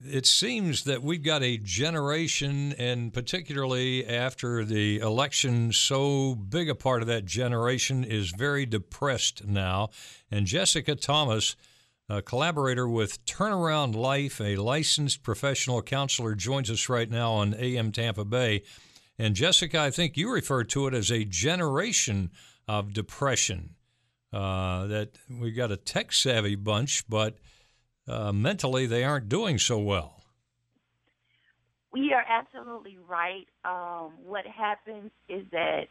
It seems that we've got a generation, and particularly after the election, so big a part of that generation is very depressed now. And Jessica Thomas, a collaborator with Turnaround Life, a licensed professional counselor, joins us right now on AM Tampa Bay. And Jessica, I think you refer to it as a generation of depression, that we got a tech-savvy bunch, but mentally they aren't doing so well. We are absolutely right. What happens is that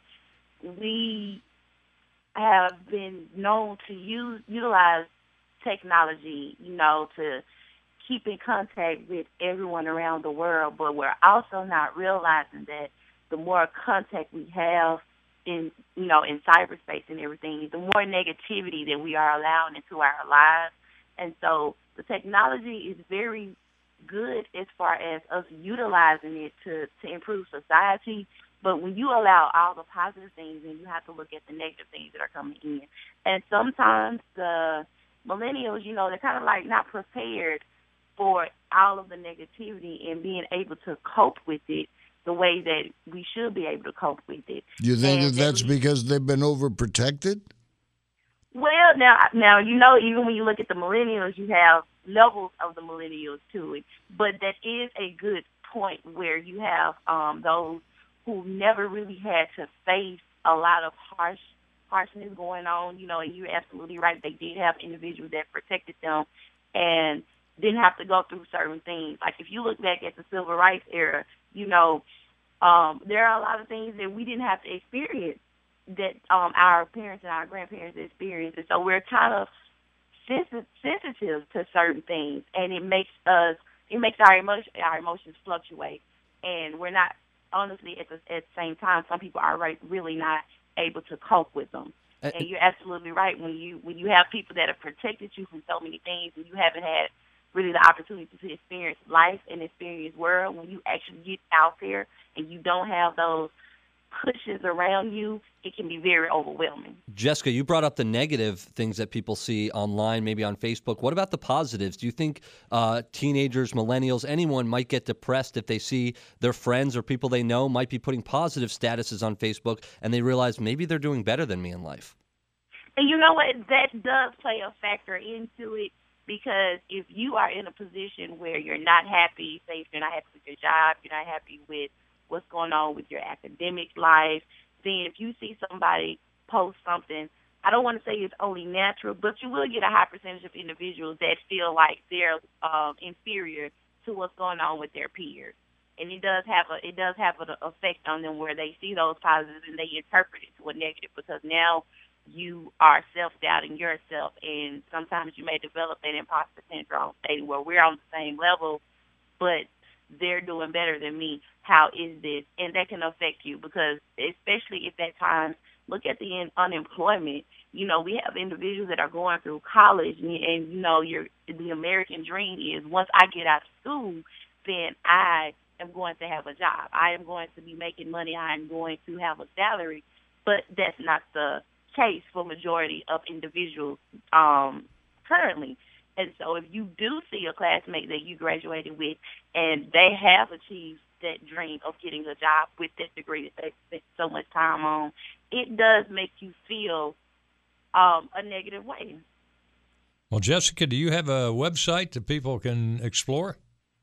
we have been known to utilize technology, to keep in contact with everyone around the world, but we're also not realizing that the more contact we have in cyberspace and everything, the more negativity that we are allowing into our lives. And so the technology is very good as far as us utilizing it to improve society. But when you allow all the positive things, then you have to look at the negative things that are coming in. And sometimes the millennials, they're kind of like not prepared for all of the negativity and being able to cope with it the way that we should be able to cope with it. You think that that's because they've been overprotected? Well, now even when you look at the millennials, you have levels of the millennials to it. But that is a good point where you have those who never really had to face a lot of harshness going on, and you're absolutely right. They did have individuals that protected them and didn't have to go through certain things. Like if you look back at the civil rights era, there are a lot of things that we didn't have to experience that our parents and our grandparents experienced. And so we're kind of sensitive to certain things, and it makes our emotions fluctuate. And we're not, honestly, at the same time, some people are really not able to cope with them. And you're absolutely right. When you have people that have protected you from so many things, and you haven't had really the opportunity to experience life and experience world, when you actually get out there and you don't have those pushes around you, it can be very overwhelming. Jessica, you brought up the negative things that people see online, maybe on Facebook. What about the positives? Do you think teenagers, millennials, anyone might get depressed if they see their friends or people they know might be putting positive statuses on Facebook and they realize maybe they're doing better than me in life? And you know what? That does play a factor into it, because if you are in a position where you're not happy, say if you're not happy with your job, you're not happy with what's going on with your academic life, then if you see somebody post something, I don't want to say it's only natural, but you will get a high percentage of individuals that feel like they're inferior to what's going on with their peers. And it does have an effect on them where they see those positives and they interpret it to a negative, because now you are self-doubting yourself, and sometimes you may develop that imposter syndrome, stating, well, we're on the same level, but they're doing better than me. How is this? And that can affect you, because especially at that time, look at the unemployment. We have individuals that are going through college, and the American dream is, once I get out of school, then I am going to have a job. I am going to be making money. I am going to have a salary. But that's not the case for majority of individuals currently. And so if you do see a classmate that you graduated with and they have achieved that dream of getting a job with that degree that they spent so much time on, it does make you feel a negative way. Well, Jessica, do you have a website that people can explore?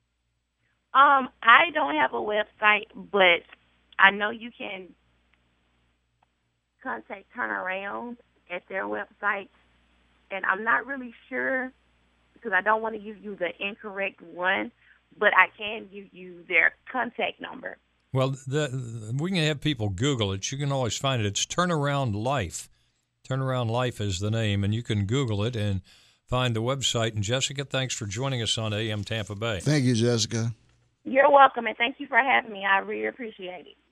I don't have a website, but I know you can contact Turnaround at their website, and I'm not really sure because I don't want to give you the incorrect one, but I can give you their contact number. Well, we can have people Google it. You can always find it. It's Turnaround Life. Turnaround Life is the name, and you can Google it and find the website. And Jessica, thanks for joining us on AM Tampa Bay. Thank you, Jessica. You're welcome, and thank you for having me. I really appreciate it.